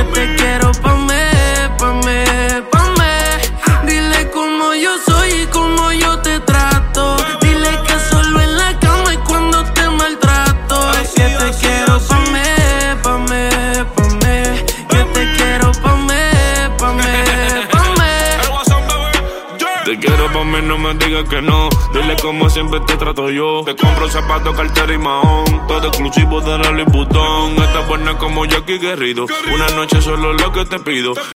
te quiero pa' mí, pa' mí, pa' mí. Dile cómo yo soy y cómo yo te trato. Dile que solo en la cama y cuando te maltrato. Es que te quiero pa' mí, pa' mí, pa' mí. Que te quiero pa' mí, pa' mí, pa' mí. Te quiero pa' mí, no me digas que no. Dile como siempre te trato yo. Te compro zapatos, cartera y mahón. Todo exclusivo de la Louis Vuitton. Estás buena como Jackie Guerrido. Una noche solo lo que te pido.